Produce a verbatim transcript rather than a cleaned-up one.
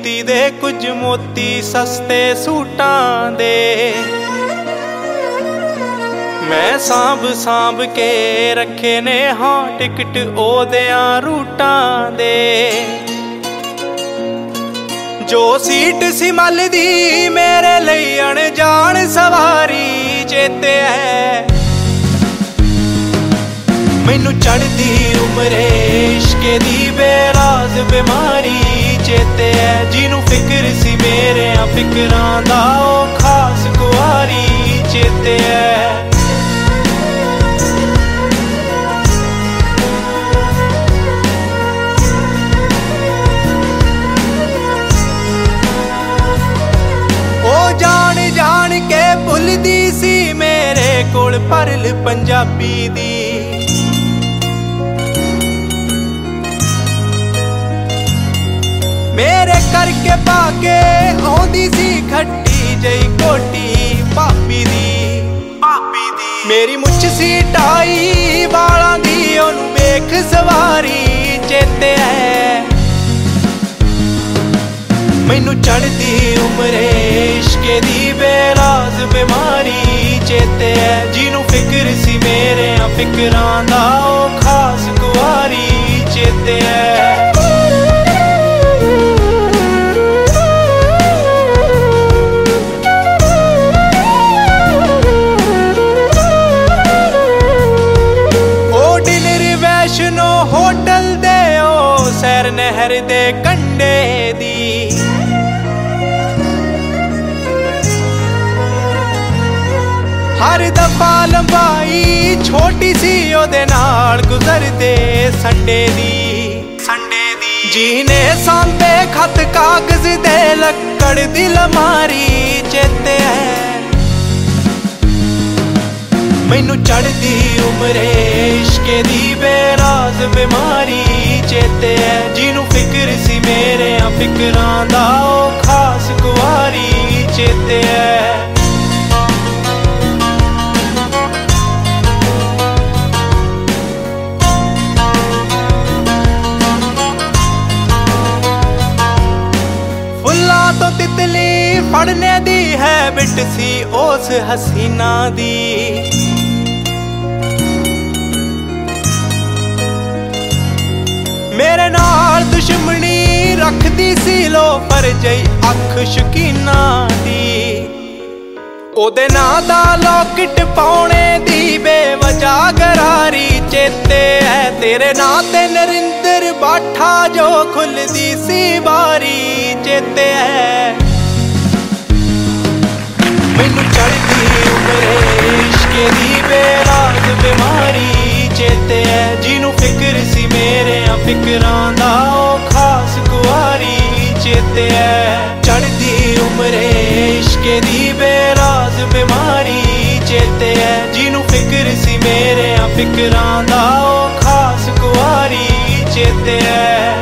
कीमती दे कुछ मोती सस्ते सूटां दे मैं सांभ सांभ के रखे ने हाँ टिकट ओदियां रूटां दे जो सीट सी मल दी मेरे लई अनजान सवारी चेते है मैनू चढ़दी उमरे इश्के दी बेराज बीमारी चेते है जिनू फिक्र सी मेरे फिक्रां दा ओ खास कुआरी चेते है ओ जान जान के भुलदी सी मेरे कोल परल पंजाबी दी मेरे करके पाके आउंदी सी खट्टी जई कोटी पापी दी पापी दी मेरी मुछ सी टाई वालां दी ओनू वेख सवारी चेते है मैनू चढ़दी उमरे इश्के दी बेराज बीमारी चेते है जिनू फिक्र सी मेरे फिक्रां दा ओ खास कुआरी चेते है होटल दे ओ सैर नहर दे कंडे दी हर दफा लंबाई छोटी सी ओदे नाल गुजरदे संडे दी संडे दी जीने सांभे खत कागज दे लक्कड़ दी लमारी चेते है मैनू चढ़दी उमरे इश्के दी बेराज बीमारी चेते है जिनू फिक्र सी मेरे फिक्रां दा ओ खास कुआरी चेते है फुल्लां तो तितली फड़ने दी है बिट सी उस हसीना दी मेरे नाल दुश्मनी रखदी सी लो पर जई अख शकीना दी ओदे नां दा लॉकेट पाउणे दी बेवजह गरारी चेते है तेरे नां ते नरिंदर बाठा जो खुलदी सी बारी चेते है मैनू चढ़दी उमरे इश्के दी बेराज बीमारी चेते है जिनू फिक्र सी मेरे फिक्रां दा ओ खास कुआरी चेते है चढ़दी उमरे इश्के दी बेराज बीमारी चेते है जिनू फिक्र सी मेरे फिक्रां दा ओ खास कुआरी चेते है।